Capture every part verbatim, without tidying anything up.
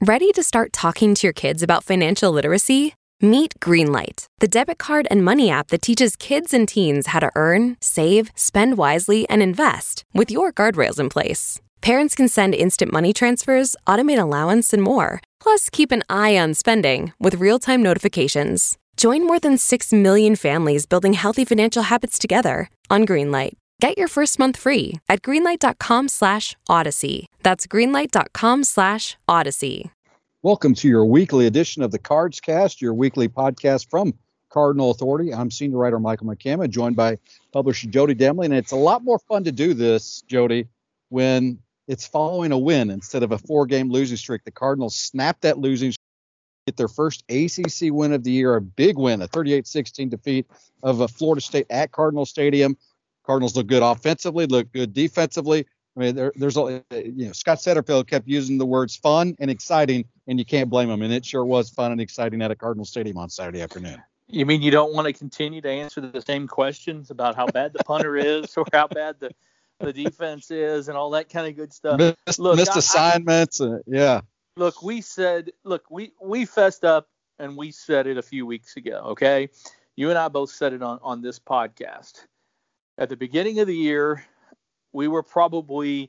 Ready to start talking to your kids about financial literacy? Meet Greenlight, the debit card and money app that teaches kids and teens how to earn, save, spend wisely, and invest with your guardrails in place. Parents can send instant money transfers, automate allowance, and more. Plus, keep an eye on spending with real-time notifications. Join more than six million families building healthy financial habits together on Greenlight. Get your first month free at greenlight.com slash odyssey. That's greenlight.com slash odyssey. Welcome to your weekly edition of the Cards Cast, your weekly podcast from Cardinal Authority. I'm senior writer Michael McCammon, joined by publisher Jody Demley. And it's a lot more fun to do this, Jody, when it's following a win instead of a four-game losing streak. The Cardinals snapped that losing streak, get their first A C C win of the year, a big win, a thirty-eight sixteen defeat of uh, Florida State at Cardinal Stadium. Cardinals look good offensively, look good defensively. I mean, there, there's a, you know, Scott Satterfield kept using the words fun and exciting, and you can't blame him. And it sure was fun and exciting at a Cardinal Stadium on Saturday afternoon. You mean you don't want to continue to answer the same questions about how bad the punter is or how bad the, the defense is and all that kind of good stuff? Missed, look, missed I, assignments. I, uh, yeah. Look, we said, look, we, we fessed up and we said it a few weeks ago, okay? You and I both said it on, on this podcast. At the beginning of the year, we were probably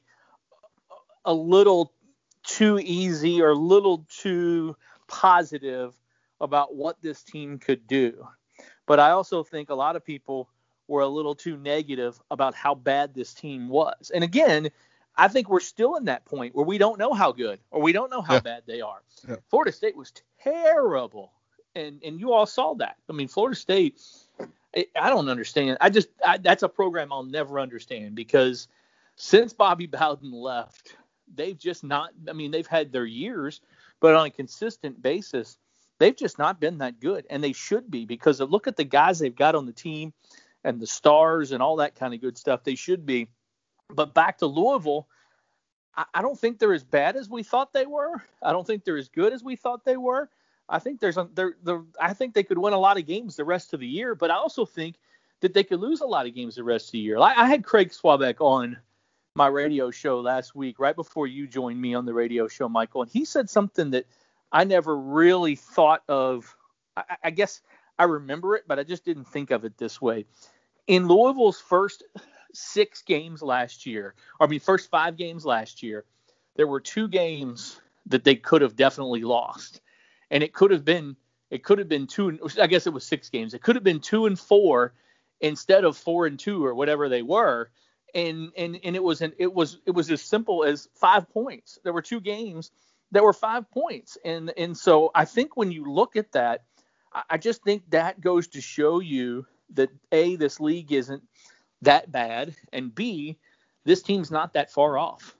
a little too easy or a little too positive about what this team could do. But I also think a lot of people were a little too negative about how bad this team was. And again, I think we're still in that point where we don't know how good or we don't know how yeah. bad they are. Yeah. Florida State was terrible. And and you all saw that. I mean, Florida State, I, I don't understand. I just I, that's a program I'll never understand because since Bobby Bowden left, they've just not – I mean, they've had their years, but on a consistent basis, they've just not been that good. And they should be because look at the guys they've got on the team and the stars and all that kind of good stuff. They should be. But back to Louisville, I, I don't think they're as bad as we thought they were. I don't think they're as good as we thought they were. I think there's a, they're, they're, I think they could win a lot of games the rest of the year, but I also think that they could lose a lot of games the rest of the year. I, I had Craig Swabeck on my radio show last week, right before you joined me on the radio show, Michael, and he said something that I never really thought of. I, I guess I remember it, but I just didn't think of it this way. In Louisville's first six games last year, or I mean, first five games last year, there were two games that they could have definitely lost. And it could have been, it could have been two, I guess it was six games. It could have been two and four instead of four and two or whatever they were. And, and, and it was, an, it was, it was as simple as five points. There were two games that were five points. And, and so I think when you look at that, I, I just think that goes to show you that A, this league isn't that bad. And B, this team's not that far off.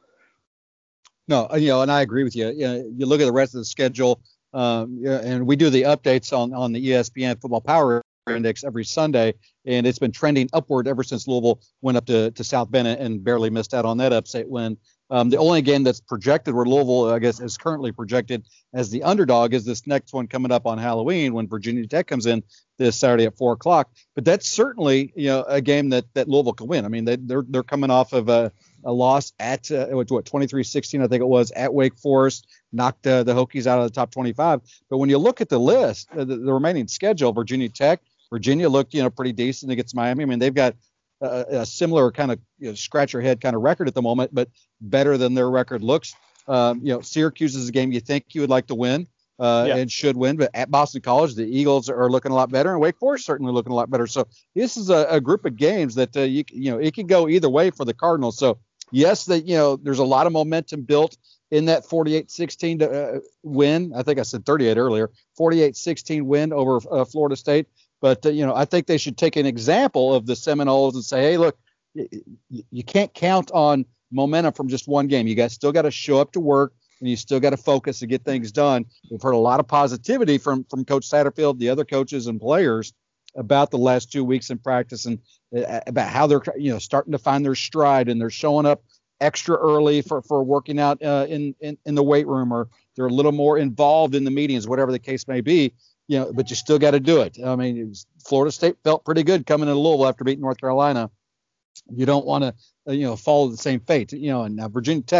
No, you know, and I agree with you. You know, you look at the rest of the schedule. Um, yeah, and we do the updates on, on the E S P N Football Power Index every Sunday, and it's been trending upward ever since Louisville went up to, to South Bend and barely missed out on that upset win. Um, the only game that's projected where Louisville, I guess, is currently projected as the underdog is this next one coming up on Halloween when Virginia Tech comes in this Saturday at four o'clock. But that's certainly, you know, a game that, that Louisville can win. I mean, they, they're they're coming off of a, a loss at uh, what twenty-three sixteen, I think it was, at Wake Forest, knocked uh, the Hokies out of the top twenty-five. But when you look at the list, uh, the, the remaining schedule, Virginia Tech, Virginia looked, you know, pretty decent against Miami. I mean, they've got a, a similar kind of, you know, scratch your head kind of record at the moment, but better than their record looks. Um, you know, Syracuse is a game you think you would like to win uh, yeah. and should win, but at Boston College, the Eagles are looking a lot better, and Wake Forest certainly looking a lot better. So this is a, a group of games that uh, you you know it can go either way for the Cardinals. So yes, that you know there's a lot of momentum built in that forty-eight sixteen uh, win. I think I said thirty-eight earlier. forty-eight sixteen win over uh, Florida State. But, uh, you know, I think they should take an example of the Seminoles and say, hey, look, y- you can't count on momentum from just one game. You guys still got to show up to work, and you still got to focus to get things done. We've heard a lot of positivity from, from Coach Satterfield, the other coaches and players about the last two weeks in practice and uh, about how they're, you know, starting to find their stride, and they're showing up extra early for, for working out uh, in, in, in the weight room, or they're a little more involved in the meetings, whatever the case may be. You know, but you still got to do it. I mean, it was, Florida State felt pretty good coming into Louisville after beating North Carolina. You don't want to, uh, you know, follow the same fate. You know, and now Virginia Tech,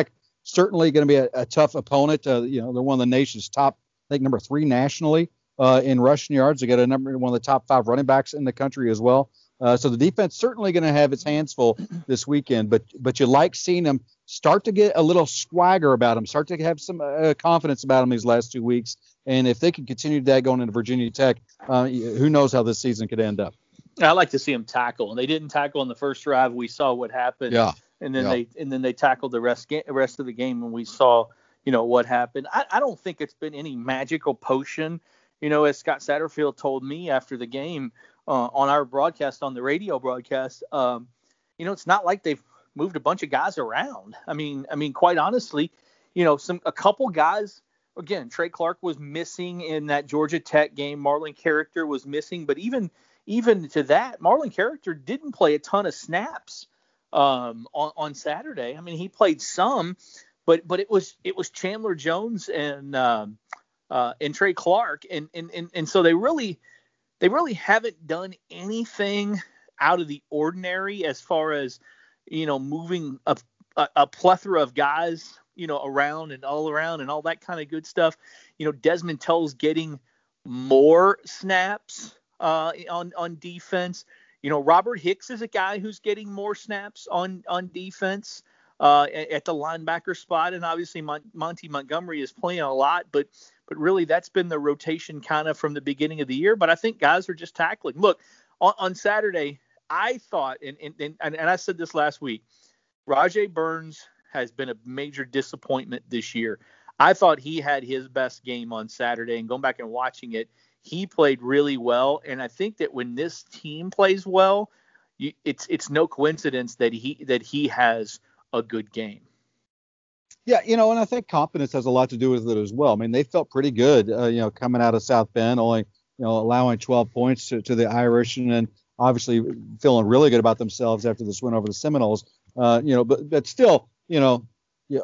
certainly going to be a, a tough opponent. Uh, you know, they're one of the nation's top, I think, number three nationally uh, in rushing yards. They got a number one of the top five running backs in the country as well. Uh, so the defense certainly going to have its hands full this weekend. But but you like seeing them start to get a little swagger about them, start to have some uh, confidence about them these last two weeks. And if they can continue that going into Virginia Tech, uh, who knows how this season could end up. I like to see them tackle, and they didn't tackle in the first drive. We saw what happened. Yeah. And then yeah. they and then they tackled the rest ga- rest of the game, and we saw, you know, what happened. I, I don't think it's been any magical potion, you know, as Scott Satterfield told me after the game uh, on our broadcast, on the radio broadcast. Um, you know, it's not like they've moved a bunch of guys around. I mean, I mean, quite honestly, you know, some a couple guys. Again, Trey Clark was missing in that Georgia Tech game. Marlon Character was missing, but even even to that, Marlon Character didn't play a ton of snaps um, on on Saturday. I mean, he played some, but but it was it was Chandler Jones and um, uh, and Trey Clark, and, and and and so they really they really haven't done anything out of the ordinary as far as, you know, moving a a, a plethora of guys, you know, around and all around and all that kind of good stuff. You know, Desmond Tull's getting more snaps uh, on on defense. You know, Robert Hicks is a guy who's getting more snaps on on defense uh, at the linebacker spot, and obviously Mon- Monty Montgomery is playing a lot, but but really that's been the rotation kind of from the beginning of the year. But I think guys are just tackling. Look, on, on Saturday, I thought, and and, and and I said this last week, Rajay Burns has been a major disappointment this year. I thought he had his best game on Saturday, and going back and watching it, he played really well. And I think that when this team plays well, you, it's it's no coincidence that he that he has a good game. Yeah, you know, and I think confidence has a lot to do with it as well. I mean, they felt pretty good, uh, you know, coming out of South Bend, only, you know, allowing twelve points to, to the Irish, and then obviously feeling really good about themselves after this win over the Seminoles. Uh, you know, but but still, you know, yeah,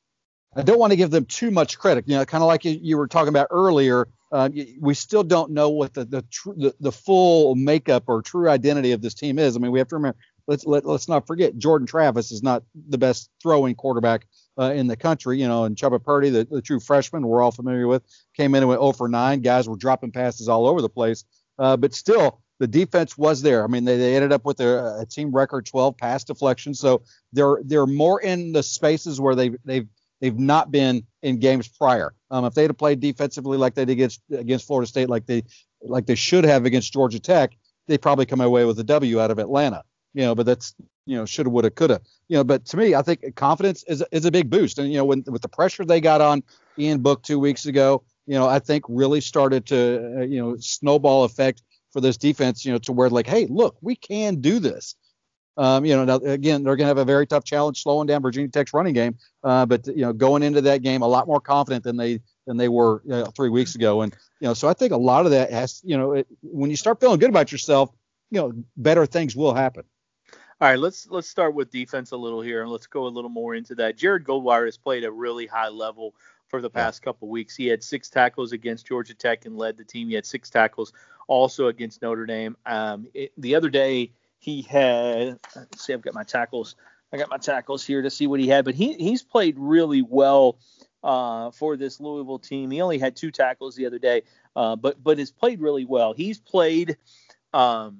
I don't want to give them too much credit. You know, kind of like you, you were talking about earlier. Uh, we still don't know what the the, tr- the the full makeup or true identity of this team is. I mean, we have to remember. Let's let, let's not forget Jordan Travis is not the best throwing quarterback uh, in the country. You know, and Chubba Purdy, the, the true freshman we're all familiar with, came in and went oh for nine. Guys were dropping passes all over the place, uh, but still. The defense was there. I mean, they, they ended up with a, a team record twelve pass deflections. So they're they're more in the spaces where they've they've they've not been in games prior. Um, if they'd have played defensively like they did against against Florida State, like they like they should have against Georgia Tech, they probably come away with a W out of Atlanta. You know, but that's you know shoulda, woulda, coulda. You know, but to me, I think confidence is is a big boost. And you know, when with the pressure they got on Ian Book two weeks ago, you know, I think really started to uh, you know snowball effect for this defense, you know, to where like, hey, look, we can do this. Um, you know, now, again, they're going to have a very tough challenge slowing down Virginia Tech's running game. Uh, but, you know, going into that game a lot more confident than they than they were you know, three weeks ago. And, you know, so I think a lot of that has, you know, it, when you start feeling good about yourself, you know, better things will happen. All right, let's let's start with defense a little here, and let's go a little more into that. Jared Goldwire has played a really high level for the past yeah. couple of weeks. He had six tackles against Georgia Tech and led the team. He had six tackles also against Notre Dame. Um, it, the other day he had, let's see, I've got my tackles. I got my tackles here to see what he had, but he he's played really well uh, for this Louisville team. He only had two tackles the other day, uh, but but has played really well. He's played um,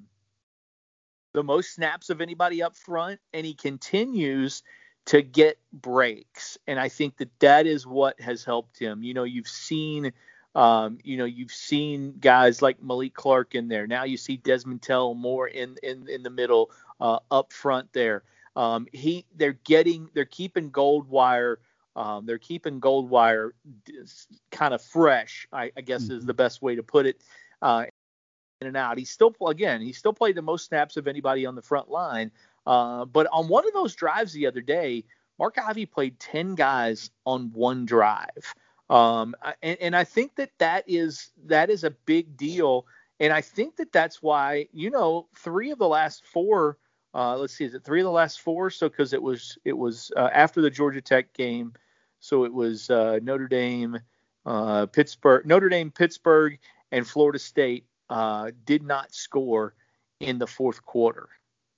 the most snaps of anybody up front, and he continues to get breaks. And I think that that is what has helped him. You know, you've seen, um, you know, you've seen guys like Malik Clark in there. Now you see Desmond Tell more in, in, in the middle, uh, up front there. Um, he, they're getting, they're keeping Goldwire, um, they're keeping Goldwire kind of fresh, I, I guess mm-hmm. is the best way to put it, uh, in and out. He's still, again, he still played the most snaps of anybody on the front line. Uh, but on one of those drives the other day, Mark Ivey played ten guys on one drive. Um, and, and I think that that is, that is a big deal. And I think that that's why, you know, three of the last four, uh, let's see, is it three of the last four? So, cause it was, it was uh, after the Georgia Tech game. So it was uh, Notre Dame, uh, Pittsburgh, Notre Dame, Pittsburgh, and Florida State uh, did not score in the fourth quarter.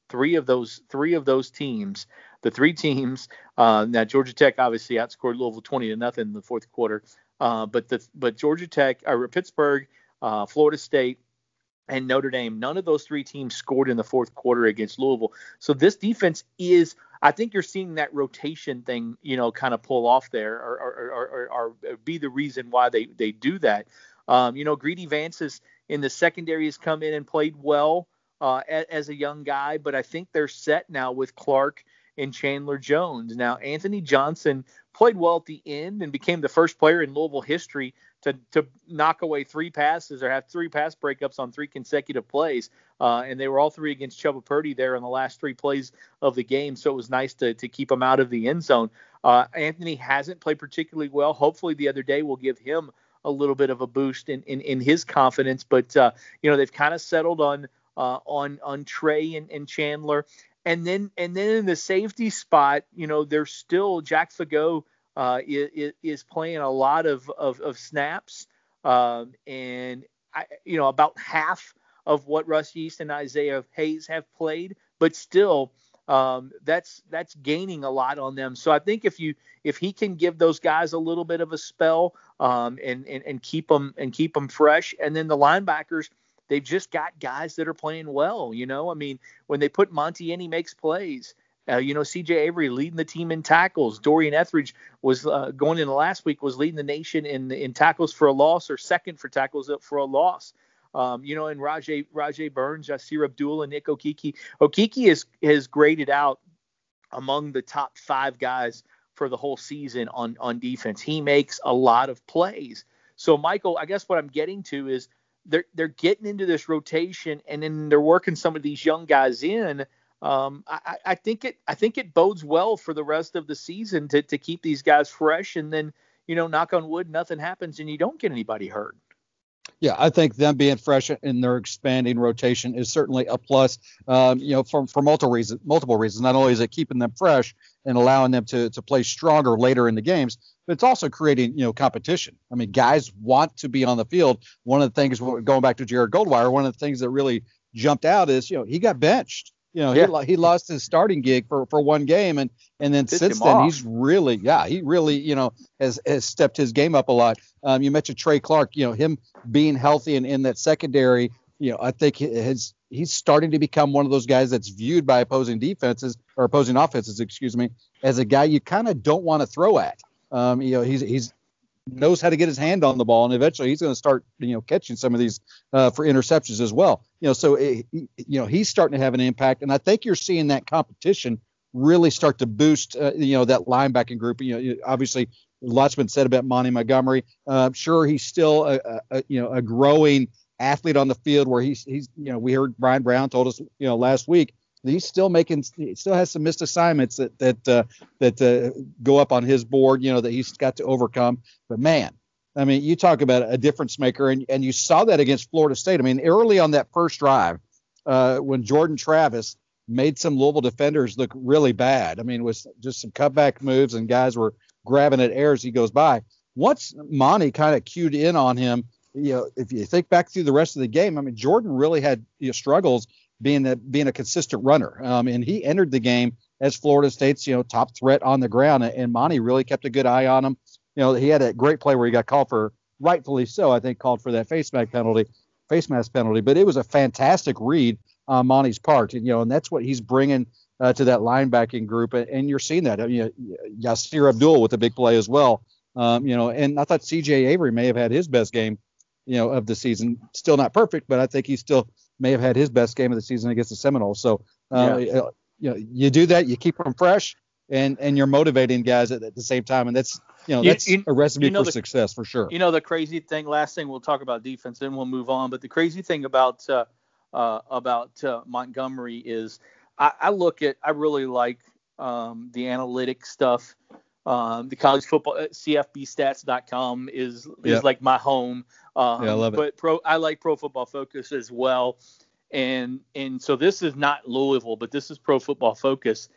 three of those three of those teams, the three teams. Uh, now Georgia Tech obviously outscored Louisville twenty to nothing in the fourth quarter, uh, but the but Georgia Tech, or Pittsburgh, uh, Florida State, and Notre Dame, none of those three teams scored in the fourth quarter against Louisville. So this defense is, I think you're seeing that rotation thing, you know, kind of pull off there, or or, or, or, or be the reason why they they do that. Um, you know, Greedy Vance is in the secondary has come in and played well uh, as, as a young guy, but I think they're set now with Clark and Chandler Jones. Now, Anthony Johnson played well at the end and became the first player in Louisville history to to knock away three passes or have three pass breakups on three consecutive plays. Uh, and they were all three against Chubba Purdy there in the last three plays of the game. So it was nice to to keep him out of the end zone. Uh, Anthony hasn't played particularly well. Hopefully the other day will give him a little bit of a boost in, in, in his confidence. But, uh, you know, they've kind of settled on uh, on on Trey and, and Chandler. And then and then in the safety spot, you know, there's still Jack Fagot uh, is, is playing a lot of, of, of snaps. Um, and, I, you know, about half of what Russ Yeast and Isaiah Hayes have played. But still, um, that's that's gaining a lot on them. So I think if you if he can give those guys a little bit of a spell um, and, and, and keep them and keep them fresh. And then the linebackers, they've just got guys that are playing well. You know, I mean, when they put Monty in, he makes plays. Uh, you know, C J Avery leading the team in tackles. Dorian Etheridge was uh, going into last week was leading the nation in in tackles for a loss, or second for tackles for a loss. Um, you know, and Rajay Rajay Burns, Yasir Abdul, and Nick Okiki. Okiki is has graded out among the top five guys for the whole season on on defense. He makes a lot of plays. So, Michael, I guess what I'm getting to is they're they're getting into this rotation, and then they're working some of these young guys in. Um, I, I think it I think it bodes well for the rest of the season to to keep these guys fresh, and then, you know, knock on wood, nothing happens and you don't get anybody hurt. Yeah, I think them being fresh in their expanding rotation is certainly a plus. Um, you know, for for multiple reasons. Multiple reasons. Not only is it keeping them fresh and allowing them to to play stronger later in the games, but it's also creating, you know, competition. I mean, guys want to be on the field. One of the things, going back to Jared Goldwire, one of the things that really jumped out is, you know, he got benched. You know, yeah. he he lost his starting gig for, for one game, and and then Pissed since him then off. he's really, yeah, he really, you know, has has stepped his game up a lot. Um, you mentioned Trey Clark, you know, him being healthy and in that secondary, you know, I think his he's starting to become one of those guys that's viewed by opposing defenses or opposing offenses, excuse me, as a guy you kind of don't want to throw at. Um, you know, he's he's knows how to get his hand on the ball, and eventually he's going to start, you know, catching some of these uh, for interceptions as well. You know, so it, you know, he's starting to have an impact, and I think you're seeing that competition really start to boost, uh, you know, that linebacking group. You know, you- obviously lots been said about Monty Montgomery. Uh, I'm sure he's still a, a, a you know a growing athlete on the field, where he's he's you know we heard Brian Brown told us, you know, last week that he's still making he still has some missed assignments that that uh, that uh, go up on his board, you know, that he's got to overcome. But man, I mean, you talk about a difference maker, and and you saw that against Florida State. I mean, early on that first drive, uh, when Jordan Travis made some Louisville defenders look really bad. I mean, it was just some cutback moves, and guys were grabbing at air as he goes by. Once Monty kind of cued in on him, you know, if you think back through the rest of the game, I mean, Jordan really had, you know, struggles being a, being a consistent runner. Um, and he entered the game as Florida State's, you know, top threat on the ground. And Monty really kept a good eye on him. You know, he had a great play where he got called for, rightfully so, I think, called for that face mask penalty, face mask penalty. But it was a fantastic read on Monty's part. And, you know, and that's what he's bringing uh, to that linebacking group. And, and you're seeing that. I mean, Yasir Abdul with a big play as well. Um, you know, and I thought C J Avery may have had his best game, you know, of the season. Still not perfect, but I think he still may have had his best game of the season against the Seminoles. So, uh, Yeah. you know, you do that, you keep them fresh, and and you're motivating guys at, at the same time, and that's, you know, You- that's you- a recipe you know for the- success for sure. You know, the crazy thing, last thing we'll talk about defense, then we'll move on. But the crazy thing about uh, uh, about uh, Montgomery is I, I look at, I really like um, the analytic stuff. Um, the college football, uh, C F B stats dot com is is Yeah. like my home. Um, Yeah, I love it. But pro, I like Pro Football Focus as well. And and so this is not Louisville, but this is Pro Football Focus.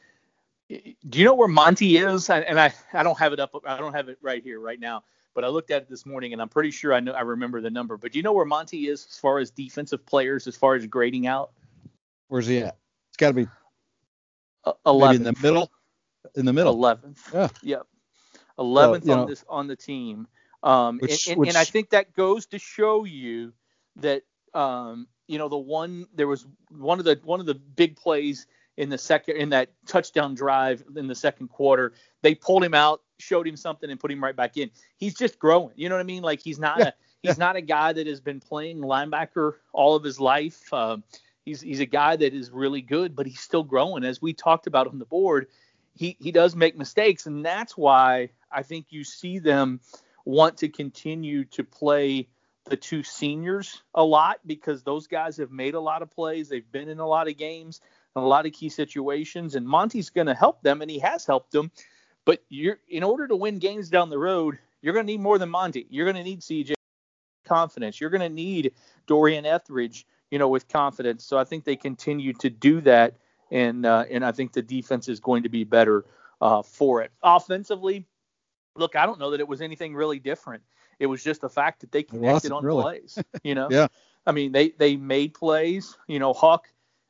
Do you know where Monty is? I, and I, I don't have it up. I don't have it right here right now. But I looked at it this morning, and I'm pretty sure I know I remember the number. But do you know where Monty is as far as defensive players, as far as grading out? Where's he at? It's got to be Uh, eleventh. Maybe in the middle. In the middle. eleventh. Yeah. Yep. eleventh so, on know, this on the team. Um, which, and, and, which, and I think that goes to show you that um, you know the one there was one of the one of the big plays in the second in that touchdown drive in the second quarter. They pulled him out, showed him something, and put him right back in. He's just growing. You know what I mean? Like he's not yeah, a he's yeah. not a guy that has been playing linebacker all of his life. Um, he's he's a guy that is really good, but he's still growing. As we talked about on the board, he he does make mistakes, and that's why I think you see them want to continue to play the two seniors a lot, because those guys have made a lot of plays. They've been in a lot of games, in a lot of key situations, and Monty's going to help them, and he has helped them. But you're in order to win games down the road, you're going to need more than Monty. You're going to need C J confidence. You're going to need Dorian Etheridge, you know, with confidence. So I think they continue to do that, and uh, and I think the defense is going to be better uh, for it. Offensively, look, I don't know that it was anything really different. It was just the fact that they connected on really. plays. You know, yeah. I mean, they they made plays. You know, Huck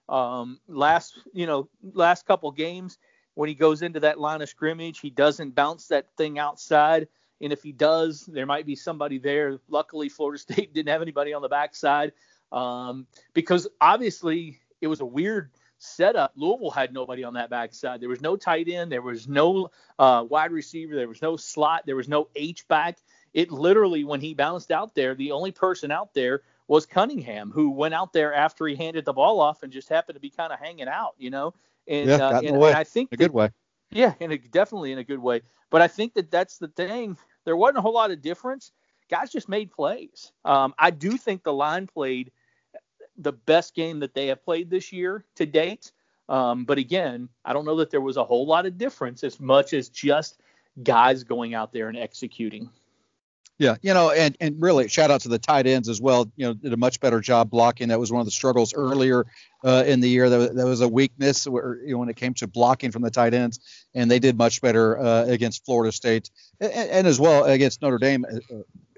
um, last you know last couple games when he goes into that line of scrimmage, he doesn't bounce that thing outside. And if he does, there might be somebody there. Luckily, Florida State didn't have anybody on the backside um, because obviously it was a weird setup. Louisville had nobody on that backside. There was no tight end. There was no uh, wide receiver. There was no slot. There was no H-back. It literally, when he bounced out there, the only person out there was Cunningham, who went out there after he handed the ball off and just happened to be kind of hanging out, you know. And, yeah, uh, got in and, the way. and I think in a that, good way. Yeah, in a, definitely in a good way. But I think that that's the thing. There wasn't a whole lot of difference. Guys just made plays. Um, I do think the line played the best game that they have played this year to date. Um, but again, I don't know that there was a whole lot of difference as much as just guys going out there and executing. Yeah, you know, and, and really shout out to the tight ends as well. You know, did a much better job blocking. That was one of the struggles earlier uh, in the year. That was, that was a weakness where, you know, when it came to blocking from the tight ends, and they did much better uh, against Florida State and, and as well against Notre Dame. Uh,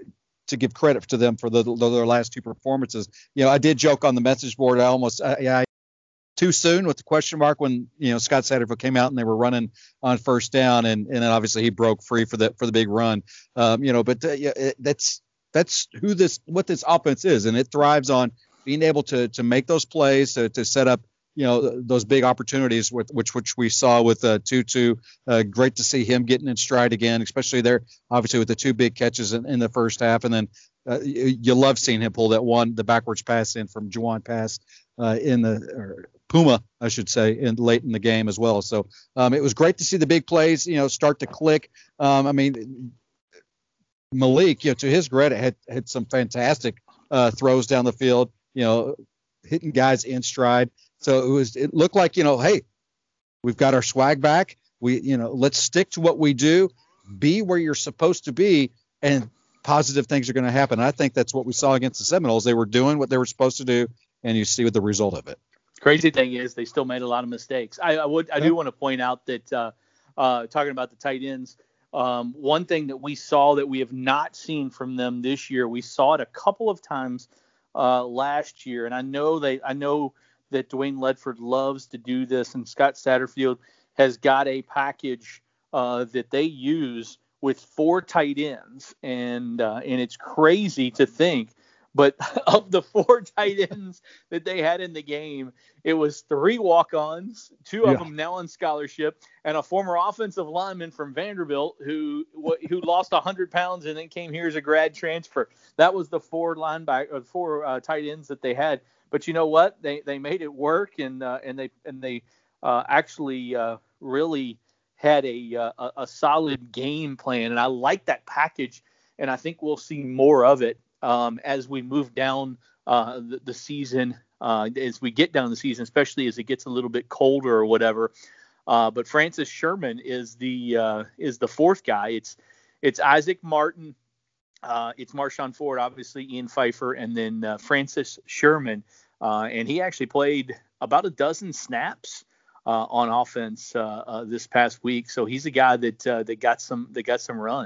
to give credit to them for the, the, their last two performances. You know, I did joke on the message board. I almost, I, I too soon with the question mark when, you know, Scott Satterfield came out and they were running on first down, and, and then obviously he broke free for the for the big run. Um, you know, but uh, yeah, it, that's that's who this what this offense is, and it thrives on being able to to make those plays to, to set up, you know, those big opportunities with which which we saw with uh, Tutu. Uh, great to see him getting in stride again, especially there obviously with the two big catches in, in the first half, and then uh, you, you love seeing him pull that one the backwards pass in from Juwan Pass uh, in the or Puma, I should say, in late in the game as well. So um, it was great to see the big plays, you know, start to click. Um, I mean, Malik, you know, to his credit, had had some fantastic uh, throws down the field, you know, hitting guys in stride. So it was, it looked like, you know, hey, we've got our swag back. We, you know, let's stick to what we do, be where you're supposed to be, and positive things are going to happen. And I think that's what we saw against the Seminoles. They were doing what they were supposed to do, and you see what the result of it. Crazy thing is they still made a lot of mistakes. I, I would, I do want to point out that uh, uh, talking about the tight ends, um, one thing that we saw that we have not seen from them this year, we saw it a couple of times uh, last year, and I know they, I know. that Dwayne Ledford loves to do this, and Scott Satterfield has got a package uh, that they use with four tight ends, and uh, and it's crazy to think, but of the four tight ends that they had in the game, it was three walk-ons, two of yeah. them now on scholarship, and a former offensive lineman from Vanderbilt who who lost one hundred pounds and then came here as a grad transfer. That was the four linebacker, four uh, tight ends that they had. But you know what? They they made it work, and uh, and they and they uh, actually uh, really had a, a a solid game plan, and I like that package, and I think we'll see more of it um, as we move down uh, the, the season, uh, as we get down the season, especially as it gets a little bit colder or whatever. Uh, but Francis Sherman is the uh, is the fourth guy. It's it's Isaac Martin, uh, it's Marshawn Ford, obviously Ian Pfeiffer, and then uh, Francis Sherman. Uh, and he actually played about a dozen snaps uh, on offense uh, uh, this past week. So he's a guy that uh, that got some that got some run.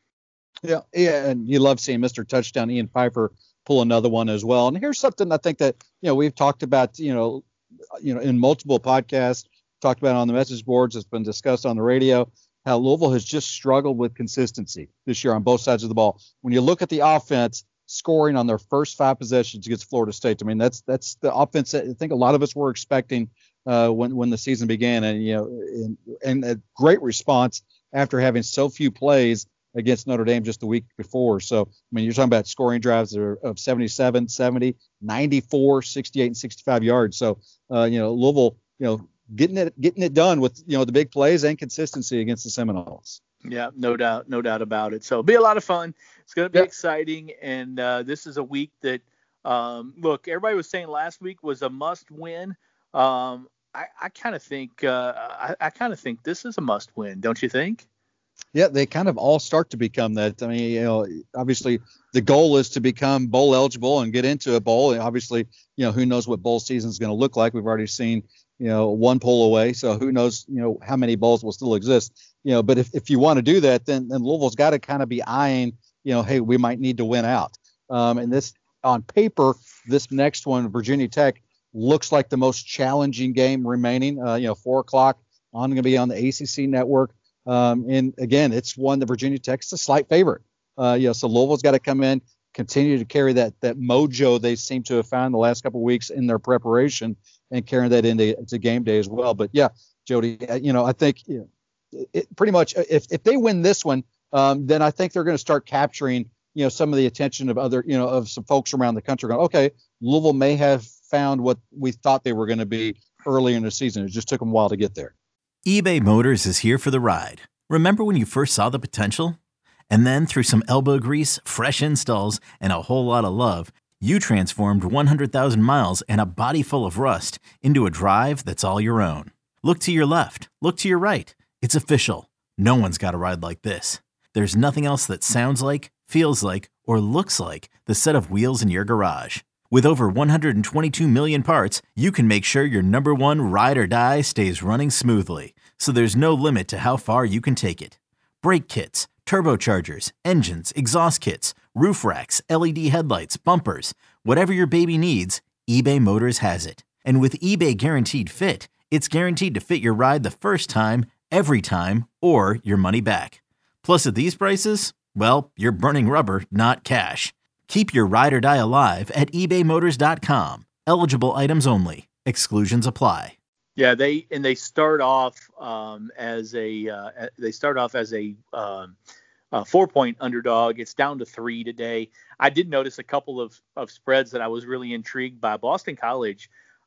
Yeah, yeah, and you love seeing Mister Touchdown Ian Pfeiffer pull another one as well. And here's something I think that, you know, we've talked about, you know, you know, in multiple podcasts talked about it on the message boards. It's been discussed on the radio. How Louisville has just struggled with consistency this year on both sides of the ball. When you look at the offense scoring on their first five possessions against Florida State, I mean, that's that's the offense that I think a lot of us were expecting uh, when when the season began, and you know, and, and a great response after having so few plays against Notre Dame just the week before. So, I mean, you're talking about scoring drives that are of seventy-seven, seventy, ninety-four, sixty-eight, and sixty-five yards. So, uh, you know, Louisville, you know, getting it getting it done with, you know, the big plays and consistency against the Seminoles. Yeah, no doubt, no doubt about it. So it'll be a lot of fun. It's going to be yep. exciting, and uh, this is a week that, um, look, everybody was saying last week was a must-win. Um, I, I kind of think, uh, I, I kind of think this is a must-win, don't you think? Yeah, they kind of all start to become that. I mean, you know, obviously the goal is to become bowl eligible and get into a bowl. And obviously, you know, who knows what bowl season is going to look like? We've already seen, you know, one poll away. So who knows, you know, how many bowls will still exist, you know, but if, if you want to do that, then, then Louisville's got to kind of be eyeing, you know, hey, we might need to win out. Um, and this on paper, this next one, Virginia Tech, looks like the most challenging game remaining, uh, you know, four o'clock on going to be on the A C C network. Um, and again, it's one that Virginia Tech's a slight favorite. Uh, you know, so Louisville's got to come in, continue to carry that that mojo they seem to have found the last couple of weeks in their preparation, and carrying that into to game day as well. But yeah, Jody, you know, I think you know, it, pretty much if if they win this one, um, then I think they're going to start capturing, you know, some of the attention of other, you know, of some folks around the country going, okay, Louisville may have found what we thought they were going to be early in the season. It just took them a while to get there. eBay Motors is here for the ride. Remember when you first saw the potential? And then through some elbow grease, fresh installs, and a whole lot of love, you transformed one hundred thousand miles and a body full of rust into a drive that's all your own. Look to your left. Look to your right. It's official. No one's got a ride like this. There's nothing else that sounds like, feels like, or looks like the set of wheels in your garage. With over one hundred twenty-two million parts, you can make sure your number one ride or die stays running smoothly. So there's no limit to how far you can take it. Brake kits, turbochargers, engines, exhaust kits, roof racks, L E D headlights, bumpers, whatever your baby needs, eBay Motors has it. And with eBay Guaranteed Fit, it's guaranteed to fit your ride the first time, every time, or your money back. Plus at these prices, well, you're burning rubber, not cash. Keep your ride or die alive at ebay motors dot com. Eligible items only. Exclusions apply. Yeah, they and they start off um, as a uh, they start off as a, um, a four point underdog. It's down to three today. I did notice a couple of, of spreads that I was really intrigued by. Boston College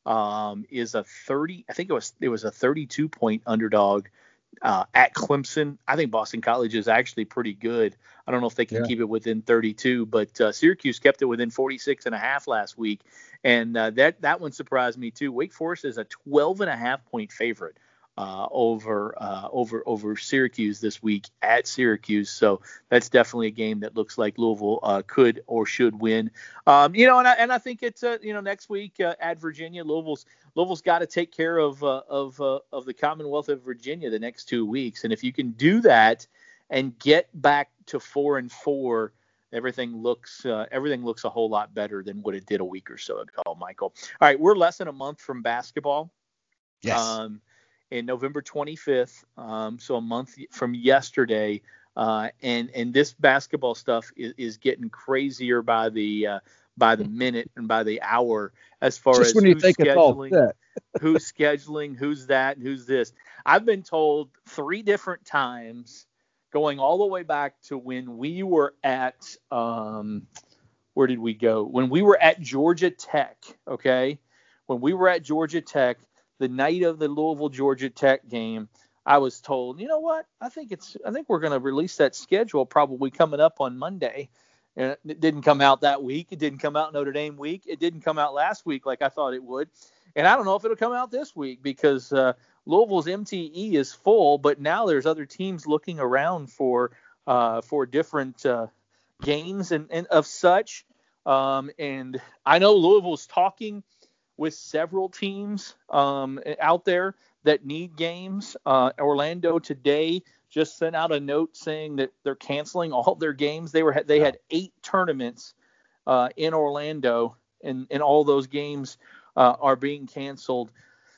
um, is a thirty. I think it was it was a thirty-two point underdog uh, at Clemson. I think Boston College is actually pretty good. I don't know if they can yeah. keep it within thirty-two, but uh, Syracuse kept it within forty-six and a half last week. And uh, that, that one surprised me too. Wake Forest is a twelve and a half point favorite uh, over uh, over over Syracuse this week at Syracuse. So that's definitely a game that looks like Louisville uh, could or should win. Um, you know, and I, and I think it's uh, you know next week uh, at Virginia, Louisville's Louisville's got to take care of uh, of uh, of the Commonwealth of Virginia the next two weeks. And if you can do that and get back to four and four. Everything looks uh, everything looks a whole lot better than what it did a week or so ago, Michael. All right, we're less than a month from basketball. Yes. Um, in November twenty-fifth, um, so a month from yesterday, uh, and and this basketball stuff is, is getting crazier by the uh, by the minute and by the hour as far Just as when you who's think it's all scheduling, set. who's scheduling, who's that, and who's this. I've been told three different times, going all the way back to when we were at, um, where did we go? When we were at Georgia Tech, okay? When we were at Georgia Tech, the night of the Louisville Georgia Tech game, I was told, you know what? I think it's, I think we're going to release that schedule probably coming up on Monday. And it didn't come out that week. It didn't come out Notre Dame week. It didn't come out last week like I thought it would. And I don't know if it'll come out this week because uh, Louisville's M T E is full, but now there's other teams looking around for uh, for different uh, games and, and of such. Um, and I know Louisville's talking with several teams um, out there that need games. Uh, Orlando today just sent out a note saying that they're canceling all their games. They were they had eight tournaments uh, in Orlando, and, and all those games uh, are being canceled.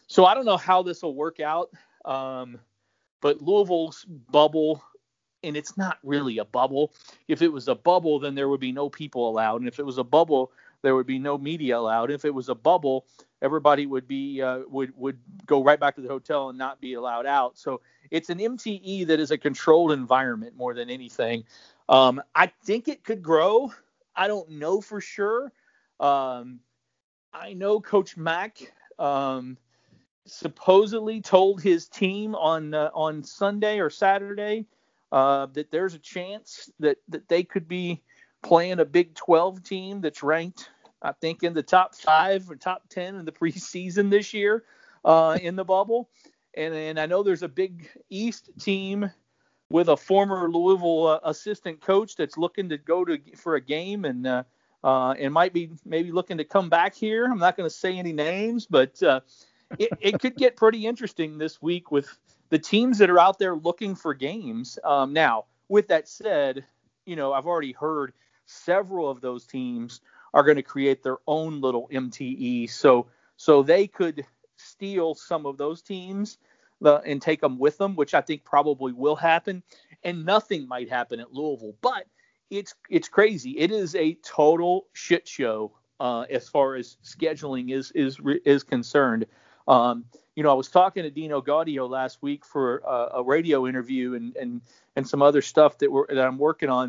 so I don't know how this will work out. Um, but Louisville's bubble, and it's not really a bubble. If it was a bubble, then there would be no people allowed. And if it was a bubble, there would be no media allowed. If it was a bubble, everybody would be uh, would would go right back to the hotel and not be allowed out. So it's an M T E that is a controlled environment more than anything. Um, I think it could grow. I don't know for sure. Um, I know Coach Mack um, supposedly told his team on uh, on Sunday or Saturday uh, that there's a chance that, that they could be playing a Big twelve team that's ranked, I think, in the top five or top ten in the preseason this year uh, in the bubble. And, and I know there's a Big East team with a former Louisville uh, assistant coach that's looking to go to for a game and uh, uh, and might be maybe looking to come back here. I'm not going to say any names, but uh, it, it could get pretty interesting this week with the teams that are out there looking for games. Um, now, with that said, you know, I've already heard several of those teams are going to create their own little M T E. So so they could steal some of those teams uh, and take them with them, which I think probably will happen. And nothing might happen at Louisville. But it's it's crazy. It is a total shit show uh, as far as scheduling is is is concerned. Um, you know, I was talking to Dino Gaudio last week for a, a radio interview and, and and some other stuff that we're that I'm working on.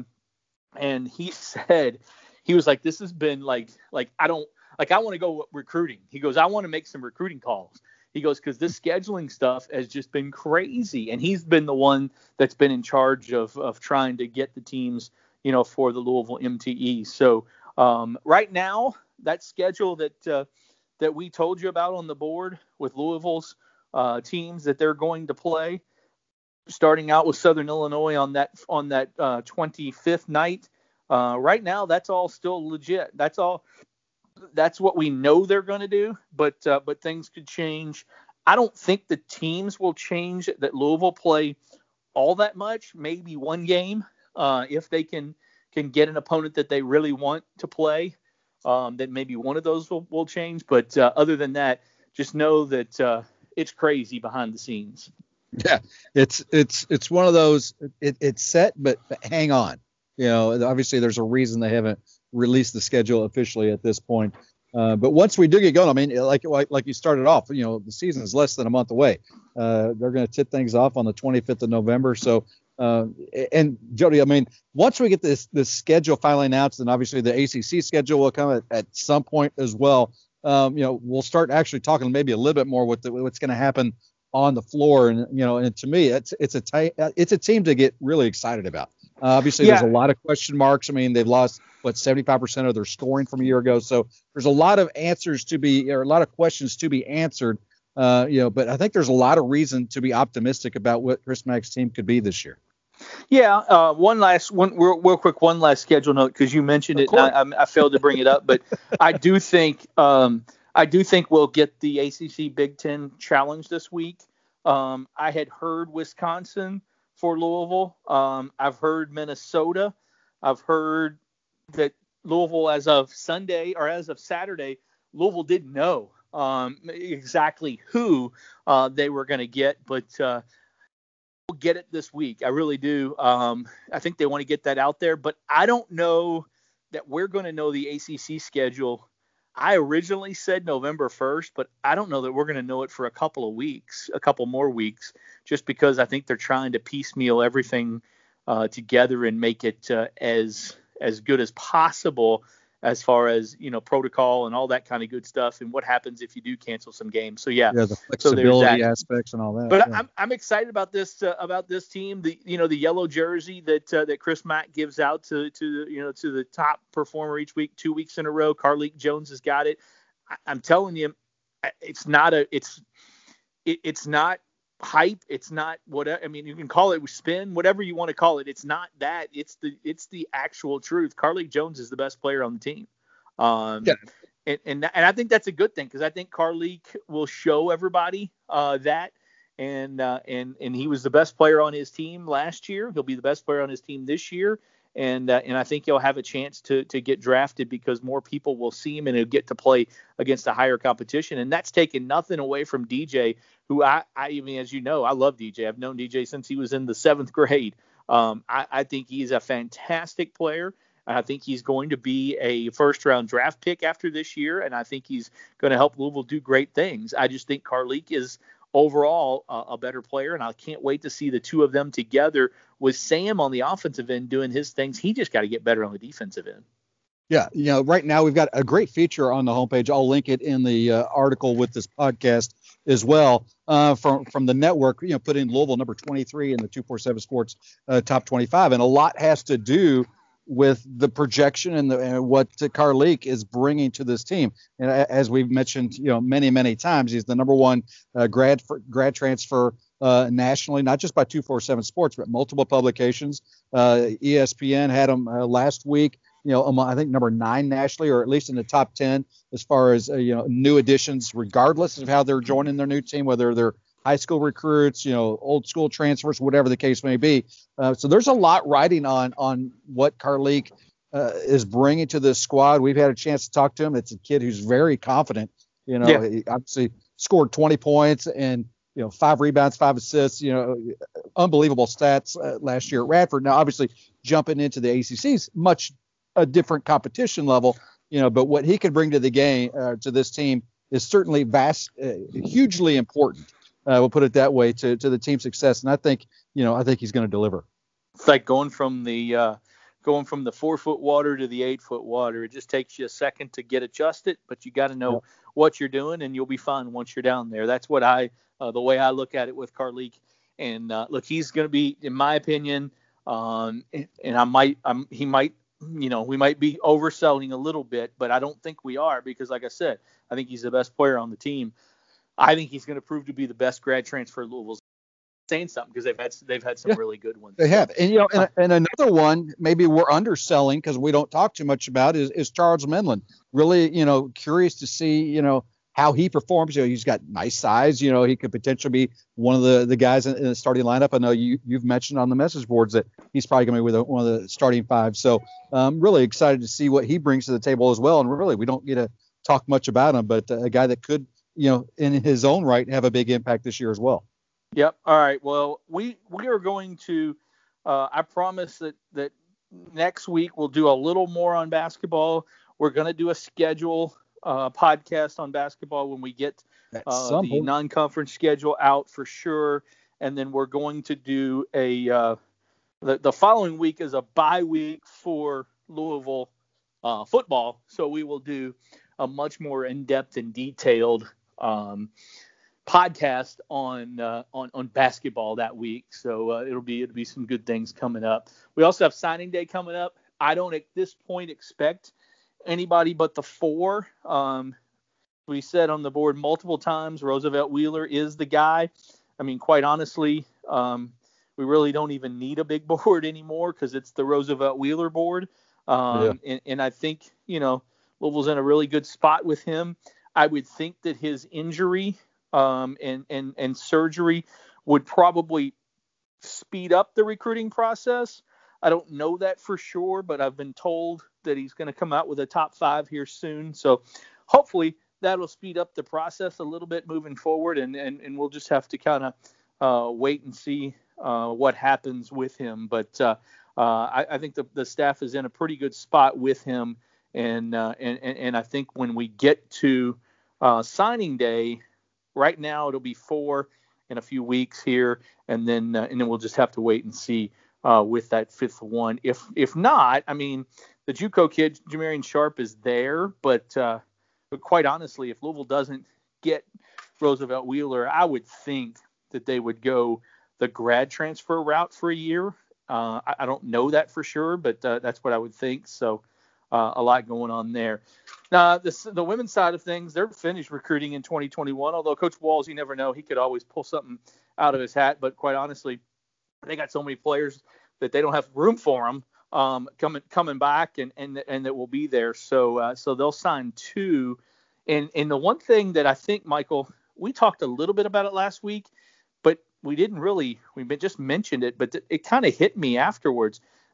And he said, he was like, this has been like, like, I don't like, I want to go recruiting. He goes, I want to make some recruiting calls. He goes, because this scheduling stuff has just been crazy. And he's been the one that's been in charge of, of trying to get the teams, you know, for the Louisville M T E. So um, right now, that schedule that, uh, that we told you about on the board with Louisville's uh, teams that they're going to play, starting out with Southern Illinois on that on that uh, twenty-fifth night. Uh, right now, that's all still legit. That's all. That's what we know they're going to do. But uh, but things could change. I don't think the teams will change that Louisville play all that much. Maybe one game uh, if they can can get an opponent that they really want to play. Um, that maybe one of those will, will change. But uh, other than that, just know that uh, it's crazy behind the scenes. Yeah, it's it's it's one of those. It, it's set, but, but hang on. You know, obviously there's a reason they haven't released the schedule officially at this point. Uh, but once we do get going, I mean, like like like you started off, you know, the season is less than a month away. Uh, they're going to tip things off on the twenty-fifth of November. So, uh, and Jody, I mean, once we get this this schedule finally announced, and obviously the A C C schedule will come at, at some point as well. Um, you know, we'll start actually talking maybe a little bit more with the, what's going to happen on the floor. And, you know, and to me, it's it's a tight, it's a team to get really excited about. Uh, obviously, yeah. There's a lot of question marks. I mean, they've lost, what, seventy-five percent of their scoring from a year ago. So there's a lot of answers to be, or a lot of questions to be answered, uh, you know, but I think there's a lot of reason to be optimistic about what Chris Mack's team could be this year. Yeah. Uh, one last, one real, real quick, one last schedule note, because you mentioned it, and I, I, I failed to bring it up, but I do think, um, I do think we'll get the A C C Big Ten Challenge this week. Um, I had heard Wisconsin for Louisville. Um, I've heard Minnesota. I've heard that Louisville, as of Sunday or as of Saturday, Louisville didn't know um, exactly who uh, they were going to get, but uh, we'll get it this week. I really do. Um, I think they want to get that out there, but I don't know that we're going to know the A C C schedule. I originally said November first, but I don't know that we're going to know it for a couple of weeks, a couple more weeks, just because I think they're trying to piecemeal everything uh, together and make it uh, as as good as possible as far as, you know, protocol and all that kind of good stuff, and what happens if you do cancel some games. So yeah, yeah, the flexibility so aspects and all that. But yeah. I'm I'm excited about this uh, about this team. The you know the yellow jersey that uh, that Chris Mack gives out to to the, you know to the top performer each week, two weeks in a row. Carleek Jones has got it. I, I'm telling you, it's not a it's it, it's not hype. It's not whatever. I mean, you can call it spin, whatever you want to call it. It's not that. It's the it's the actual truth. Carleek Jones is the best player on the team. Um, yeah. And, and and I think that's a good thing, because I think Carleek will show everybody uh, that. And uh, and and he was the best player on his team last year. He'll be the best player on his team this year. And uh, and I think he'll have a chance to to get drafted because more people will see him and he'll get to play against a higher competition. And that's taken nothing away from D J, who I, I mean, as you know, I love D J. I've known D J since he was in the seventh grade. Um, I, I think he's a fantastic player. I think he's going to be a first-round draft pick after this year, and I think he's going to help Louisville do great things. I just think Carlik is overall uh, a better player, and I can't wait to see the two of them together with Sam on the offensive end doing his things. He just got to get better on the defensive end. Yeah, you know, right now we've got a great feature on the homepage. I'll link it in the uh, article with this podcast as well uh, from from the network. You know, put in Louisville number twenty-three in the two forty-seven Sports uh, top twenty-five, and a lot has to do with the projection and, the, and what Carlik is bringing to this team. And as we've mentioned, you know, many, many times, he's the number one uh, grad for, grad transfer uh, nationally, not just by two forty-seven Sports, but multiple publications. Uh, E S P N had him uh, last week, you know, um, I think number nine nationally, or at least in the top ten as far as, uh, you know, new additions, regardless of how they're joining their new team, whether they're high school recruits, you know, old school transfers, whatever the case may be. Uh, so there's a lot riding on on what Carlik uh, is bringing to this squad. We've had a chance to talk to him. It's a kid who's very confident. You know, yeah. He obviously scored twenty points and, you know, five rebounds, five assists, you know, unbelievable stats uh, last year at Radford. Now, obviously, jumping into the A C C is much a different competition level, you know, but what he can bring to the game, uh, to this team is certainly vast, uh, hugely important. Uh, we'll put it that way to, to the team's success. And I think, you know, I think he's going to deliver. It's like going from the uh, going from the four foot water to the eight foot water. It just takes you a second to get adjusted, but you got to know Yep. what you're doing, and you'll be fine once you're down there. That's what I, uh, the way I look at it with Carlik. And uh, look, he's going to be, in my opinion, um, and, and I might, I'm, he might, you know, we might be overselling a little bit, but I don't think we are because, like I said, I think he's the best player on the team. I think he's going to prove to be the best grad transfer Louisville's saying something because they've had they've had some yeah, really good ones. They have, and you know, and, and another one maybe we're underselling because we don't talk too much about is, is Charles Minlin. Really, you know, curious to see, you know, how he performs. You know, he's got nice size. You know, he could potentially be one of the, the guys in, in the starting lineup. I know you you've mentioned on the message boards that he's probably going to be with a, one of the starting five. So I'm really excited to see what he brings to the table as well. And really, we don't get to talk much about him, but a guy that could, you know, in his own right, have a big impact this year as well. Yep. All right. Well, we we are going to. Uh, I promise that that next week we'll do a little more on basketball. We're going to do a schedule uh, podcast on basketball when we get uh, the point. non-conference schedule out for sure, and then we're going to do a. Uh, the the following week is a bye week for Louisville uh, football, so we will do a much more in-depth and detailed um, podcast on uh, on on basketball that week. So uh, it'll be it'll be some good things coming up. We also have signing day coming up. I don't at this point expect anybody but the four. Um, we said on the board multiple times, Roosevelt Wheeler is the guy. I mean, quite honestly, um, we really don't even need a big board anymore because it's the Roosevelt Wheeler board. Um, yeah. and, and I think, you know, Louisville's in a really good spot with him. I would think that his injury um, and, and, and surgery would probably speed up the recruiting process. I don't know that for sure, but I've been told that he's going to come out with a top five here soon. So hopefully that'll speed up the process a little bit moving forward, and, and, and we'll just have to kind of uh, wait and see uh, what happens with him. But uh, uh, I, I think the, the staff is in a pretty good spot with him. And, uh, and, and I think when we get to uh, signing day, right now it'll be four in a few weeks here, and then uh, and then we'll just have to wait and see uh, with that fifth one. If if not, I mean, the JUCO kid Jamarian Sharp is there, but uh, but quite honestly, if Louisville doesn't get Roosevelt Wheeler, I would think that they would go the grad transfer route for a year. Uh, I, I don't know that for sure, but uh, that's what I would think. So. Uh, a lot going on there. Now, the, the women's side of things, they're finished recruiting in twenty twenty-one, although Coach Walls, you never know. He could always pull something out of his hat, but quite honestly, they got so many players that they don't have room for them um, coming coming back and, and, and that will be there. So uh, so they'll sign two. And, and the one thing that I think, Michael, we talked a little bit about it last week, but we didn't really, we just mentioned it, but it kind of hit me afterwards.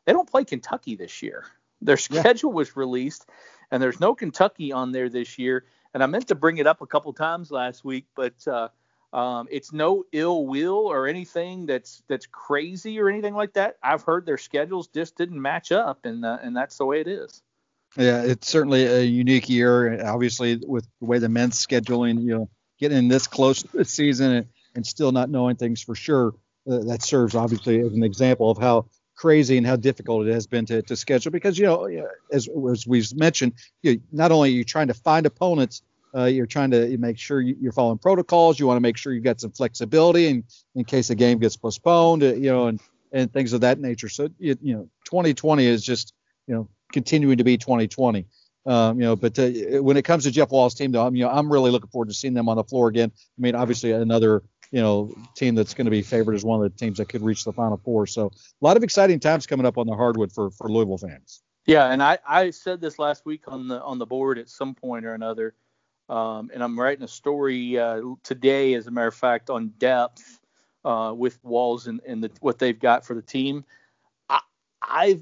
they don't play Kentucky this year. Their schedule yeah. was released, and there's no Kentucky on there this year. And I meant to bring it up a couple times last week, but uh, um, it's no ill will or anything that's that's crazy or anything like that. I've heard their schedules just didn't match up, and uh, and that's the way it is. Yeah, it's certainly a unique year. Obviously, with the way the men's scheduling, you know, getting this close to the season and, and still not knowing things for sure, uh, that serves obviously as an example of how crazy and how difficult it has been to, to schedule. Because, you know, as, as we've mentioned, you, not only are you trying to find opponents, uh, you're trying to make sure you're following protocols. You want to make sure you've got some flexibility in, in case a game gets postponed, you know, and, and things of that nature. So, you, you know, twenty twenty is just, you know, continuing to be twenty twenty. Um, you know, but uh, when it comes to Jeff Walz's team, though, I'm, you know, I'm really looking forward to seeing them on the floor again. I mean, obviously another, you know, team that's going to be favored as one of the teams that could reach the Final Four. So a lot of exciting times coming up on the hardwood for, for Louisville fans. Yeah, and I, I said this last week on the on the board at some point or another, um, and I'm writing a story uh, today, as a matter of fact, on depth uh, with Walz and, and the, what they've got for the team. I I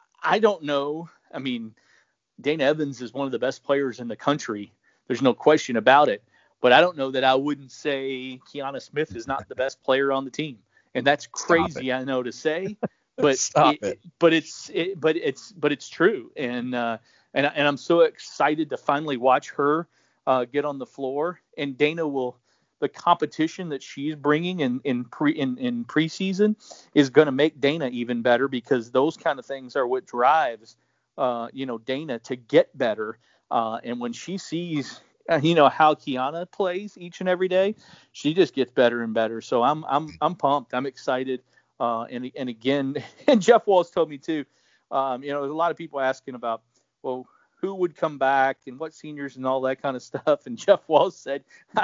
I don't know. I mean, Dana Evans is one of the best players in the country. There's no question about it. But I don't know that I wouldn't say Kiana Smith is not the best player on the team. And that's crazy, I know to say, but Stop it, it. but it's it, but it's but it's true. And uh, and and I'm so excited to finally watch her uh, get on the floor. And Dana will the competition that she's bringing in in pre in, in preseason is going to make Dana even better, because those kind of things are what drives uh, you know Dana to get better. Uh, and when she sees uh, you know how Kiana plays each and every day, she just gets better and better. So I'm I'm I'm pumped. I'm excited. Uh, and and again, and Jeff Walz told me too. Um, you know, there's a lot of people asking about, well, who would come back and what seniors and all that kind of stuff. And Jeff Walz said,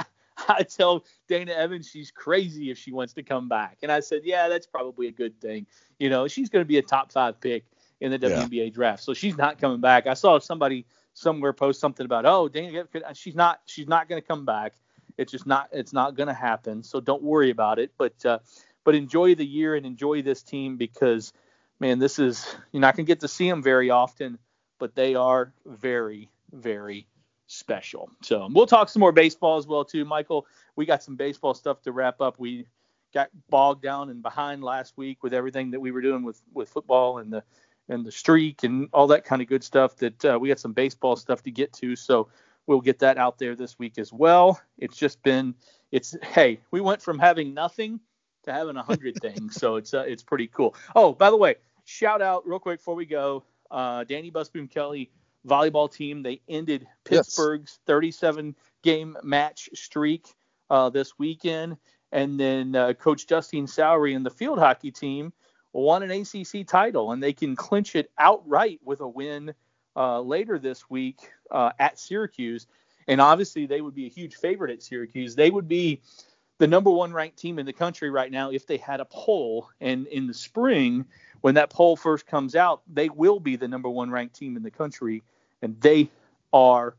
I tell Dana Evans she's crazy if she wants to come back. And I said, yeah, that's probably a good thing. You know, she's going to be a top five pick in the W N B A yeah. draft. So she's not coming back. I saw somebody somewhere post something about, oh, Dana, she's not, she's not going to come back. It's just not, it's not going to happen. So don't worry about it. But, uh, but enjoy the year and enjoy this team, because, man, this is, you're not going to get to see them very often, but they are very, very special. So we'll talk some more baseball as well too, Michael. We got some baseball stuff to wrap up. We got bogged down and behind last week with everything that we were doing with, with football and the and the streak and all that kind of good stuff, that uh, we got some baseball stuff to get to. So we'll get that out there this week as well. It's just been, it's, hey, we went from having nothing to having a hundred things. So it's, uh, it's pretty cool. Oh, by the way, shout out real quick before we go, uh, Danny Busboom Kelly volleyball team. They ended Pittsburgh's yes. thirty-seven game match streak uh, this weekend. And then uh, Coach Justine Sowery and the field hockey team won an A C C title, and they can clinch it outright with a win uh, later this week uh, at Syracuse. And obviously they would be a huge favorite at Syracuse. They would be the number one ranked team in the country right now if they had a poll. And in the spring, when that poll first comes out, they will be the number one ranked team in the country. And they are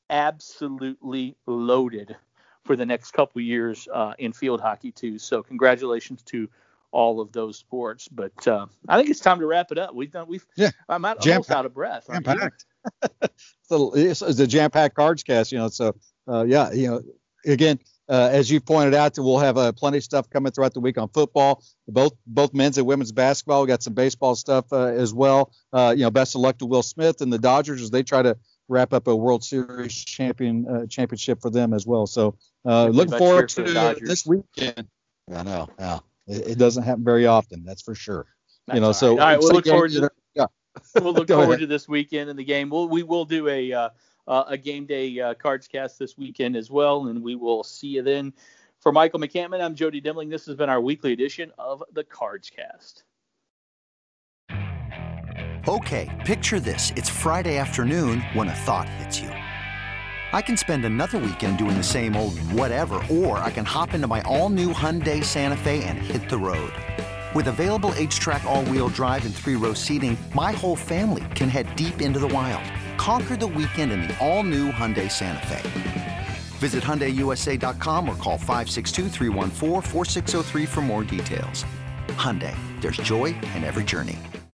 absolutely loaded for the next couple years uh, in field hockey too. So congratulations to all of those sports. But uh, I think it's time to wrap it up. We've done. We've. Yeah. I'm out, almost out of breath. Jam-packed. So it's, it's a jam-packed cards cast, you know. So uh, yeah, you know, again, uh, as you pointed out, we'll have uh, plenty of stuff coming throughout the week on football, both both men's and women's basketball. We got some baseball stuff uh, as well. Uh, you know, best of luck to Will Smith and the Dodgers as they try to wrap up a World Series champion uh, championship for them as well. So uh, looking forward to this weekend. I know. Yeah. It, it doesn't happen very often. That's for sure. That's you know, all so right. All right, we'll look forward to yeah. we'll look forward ahead. to this weekend in the game. We'll we will do a uh, uh, a game day uh, cards cast this weekend as well, and we will see you then. For Michael McCammon, I'm Jody Demling. This has been our weekly edition of the Cards Cast. Okay, picture this: it's Friday afternoon when a thought hits you. I can spend another weekend doing the same old whatever, or I can hop into my all-new Hyundai Santa Fe and hit the road. With available H-Track all-wheel drive and three-row seating, my whole family can head deep into the wild. Conquer the weekend in the all-new Hyundai Santa Fe. Visit Hyundai U S A dot com or call five six two, three one four, four six zero three for more details. Hyundai, there's joy in every journey.